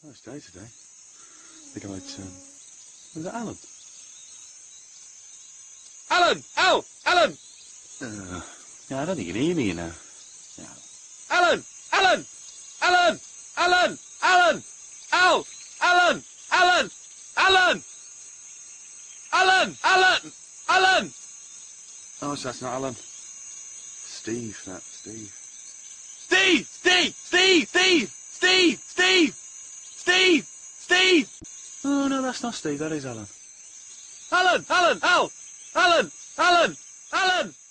Nice day today. I think I might, was it Alan? Alan! Al! Alan! Yeah, I don't think you can hear me, you know. Yeah. Alan! Alan! Alan! Alan! Alan! Al! Alan! Alan! Alan! Alan! Alan! Alan! Oh, so that's not Alan. Steve, that's Steve. Steve! Steve! Steve! Steve! Steve! Steve! Steve! Steve! Oh, no, that's not Steve, that is Alan. Alan! Alan! Al! Alan! Alan! Alan!